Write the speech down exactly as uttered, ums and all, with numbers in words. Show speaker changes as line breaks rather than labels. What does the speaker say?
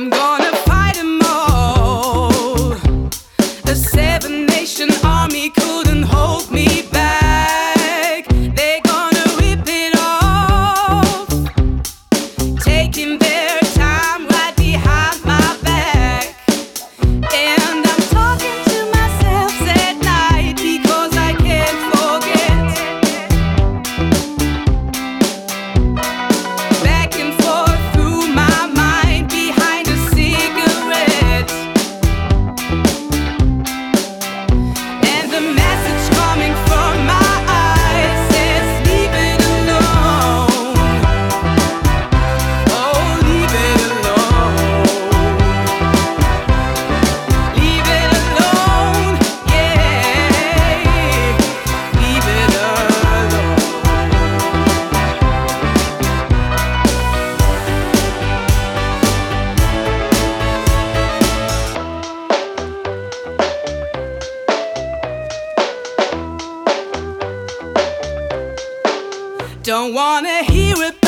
I'm gonna fight 'em all. A seven nation army couldn't hold me back. They're gonna rip it off, taking their time right behind my back. And I'm talking to myself at night because I can't forget. Back and forth through my mind behind a cigarette. And the message coming from my eyes says, leave it alone. Oh, leave it alone. Leave it alone, yeah. Leave it alone. Don't wanna hear it.